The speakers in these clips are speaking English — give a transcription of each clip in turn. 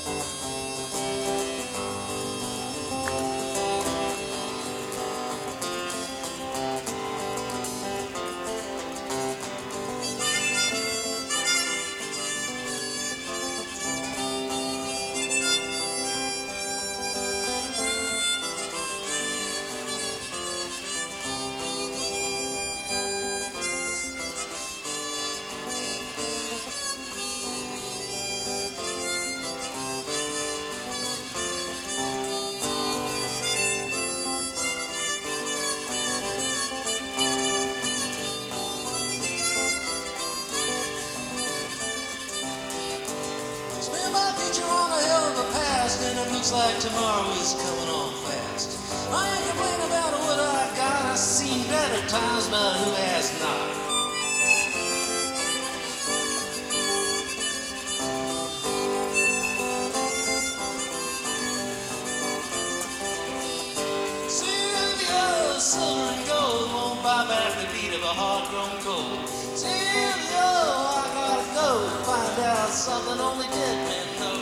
Spend my future on a hill of the past, and it looks like tomorrow is coming on fast. I ain't complaining about what I got. I've seen better times, but who has not? Sylvia, silver and gold won't buy back the beat of a hard-grown cold. Sylvia, I gotta go find out something only dead men know.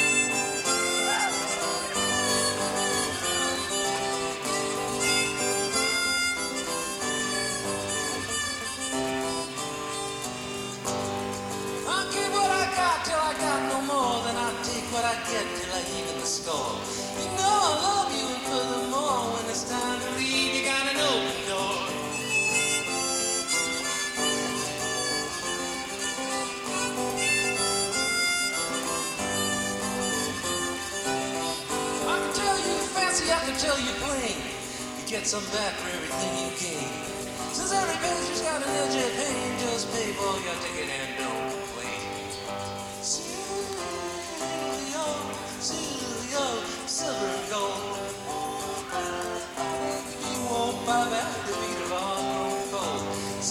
I'll give what I got till I got no more, then I'll take what I get till I even the score. You know I love you, and furthermore, when it's time to leave, you got an open door. I can tell you plain, you get some back for everything you gain. Since every pager's got an edge of pain, just pay for your ticket and don't complain. Silvio, Silvio, silver and gold. You won't buy back the beat of a hard-grown cold.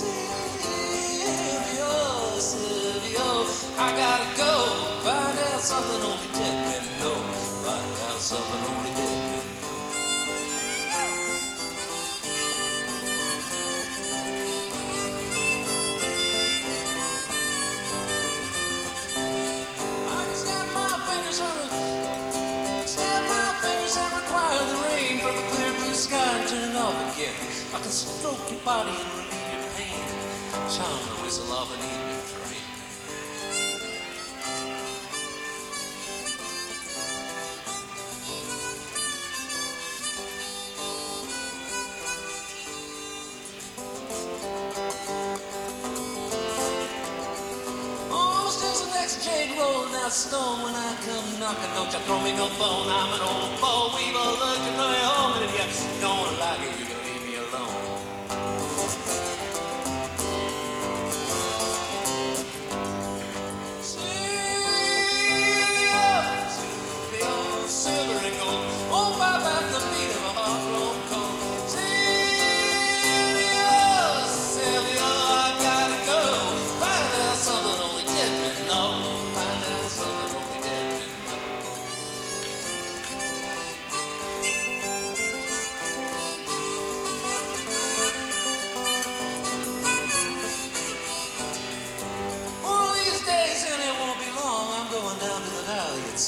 Silvio, Silvio, I gotta go find out something only dead men know. Find out something only dead men know. I can stroke your body and relieve your pain. Charm the whistle of an evening train. Oh, still the next jade rolling out stone when I come knocking. Don't you throw me no bone. I'm an old boll weaver looking for your home, and if you don't like it, you can leave me alone.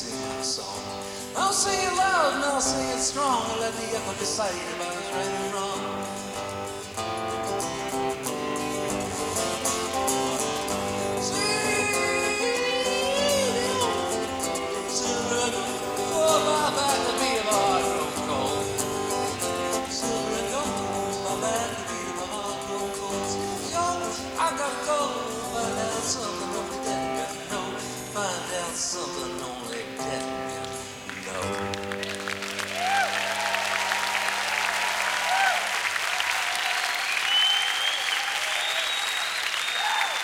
I'll sing it loud and I'll sing it strong, and let the echo decide about what's right and wrong.